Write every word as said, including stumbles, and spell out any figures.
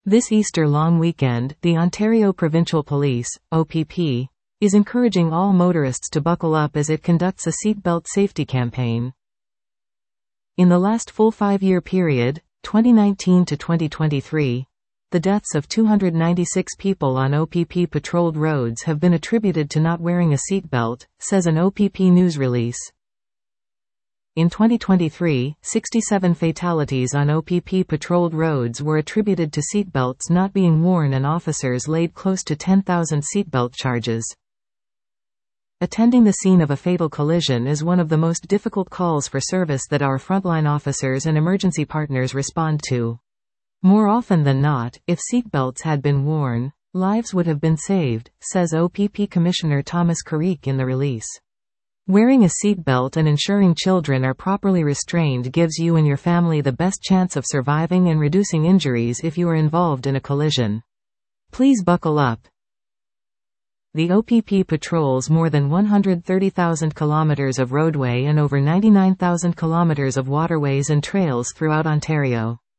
This Easter long weekend, the Ontario Provincial Police, O P P, is encouraging all motorists to buckle up as it conducts a seatbelt safety campaign. In the last full five-year period, twenty nineteen to twenty twenty-three, the deaths of two hundred ninety-six people on O P P-patrolled roads have been attributed to not wearing a seatbelt, says an O P P news release. In twenty twenty-three, sixty-seven fatalities on O P P-patrolled roads were attributed to seatbelts not being worn, and officers laid close to ten thousand seatbelt charges. Attending the scene of a fatal collision is one of the most difficult calls for service that our frontline officers and emergency partners respond to. More often than not, if seatbelts had been worn, lives would have been saved, says O P P Commissioner Thomas Carrique in the release. Wearing a seatbelt and ensuring children are properly restrained gives you and your family the best chance of surviving and reducing injuries if you are involved in a collision. Please buckle up. The O P P patrols more than one hundred thirty thousand kilometers of roadway and over ninety-nine thousand kilometers of waterways and trails throughout Ontario.